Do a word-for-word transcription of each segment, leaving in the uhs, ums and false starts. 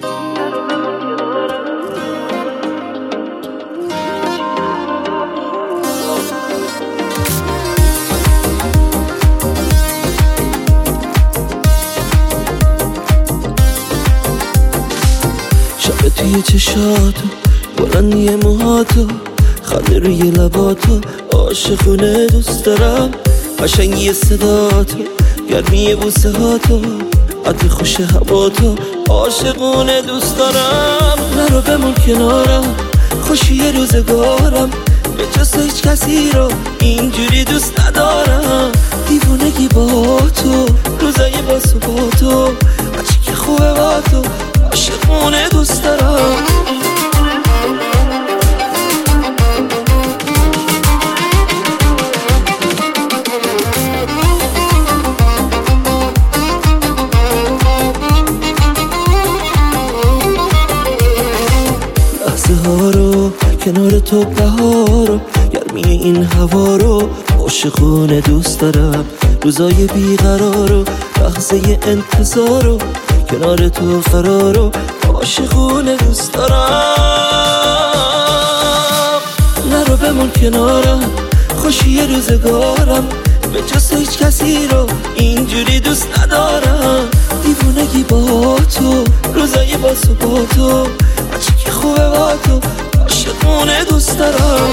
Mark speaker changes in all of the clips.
Speaker 1: شب توی چشاتو، بلندی موهاتو، خنده روی لباتو، عاشقونه دوست دارم. قشنگی صداتو، گرمی بوسه هاتو، عطر خوش هواتو، عاشقونه دوست دارم. نرو بمون کنارم، خوشی روزگارم، به جز هیچ کسی رو اینجوری دوست ندارم. دیوونگی با تو، روزای با تو، هرچی که خوبه با تو، عاشقونه دوست دارم. لحظه ها رو کنار تو، بهارو، گرمی این هوا رو، عاشقونه دوست دارم. روزای بیقرارو، لحظه انتظارو، کنار تو فرارو، عاشقونه دوست دارم. نرو بمون کنارم، خوشی روزگارم، به جز هیچ کسی رو اینجوری دوست ندارم. دیوونگی با تو، روزای با تو، هرچی که خوبه با تو، عاشقونه دوست دارم.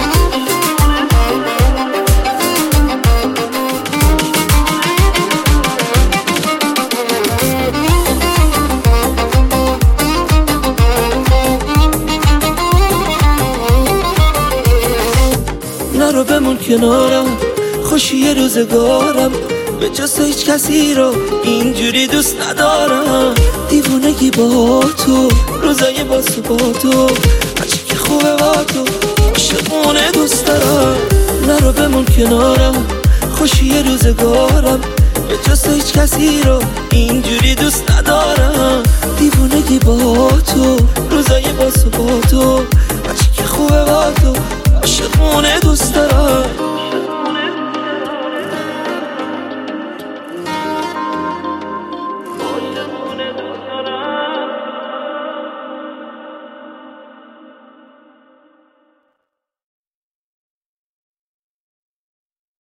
Speaker 1: نرو بمون کنارم، خوشی روزگارم، به جز هیچ کسی رو اینجوری دوست ندارم. دیوونگی با تو، روزای با تو، هرچی که خوبه با تو، عاشقونه دوست دارم. نرو بمون کنارم، خوشی روزگارم، به جز هیچ کسی رو اینجوری دوست ندارم. دیوونگی با تو، روزای با تو، هرچی که خوبه با تو، عاشقونه دوست دارم.